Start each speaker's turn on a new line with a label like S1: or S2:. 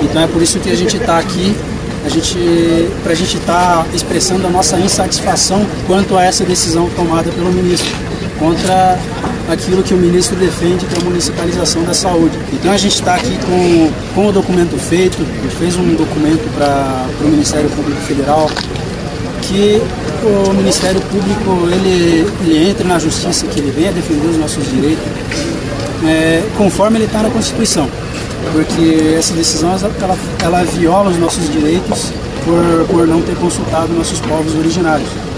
S1: Então é por isso que a gente está aqui, para a gente estar expressando a nossa insatisfação quanto a essa decisão tomada pelo ministro, contra aquilo que o ministro defende, que é a municipalização da saúde. Então a gente está aqui com o documento feito, a gente fez um documento para o Ministério Público Federal, que o Ministério Público ele entre na justiça, que ele venha defender os nossos direitos, conforme ele está na Constituição, porque essa decisão ela viola os nossos direitos por não ter consultado nossos povos originários.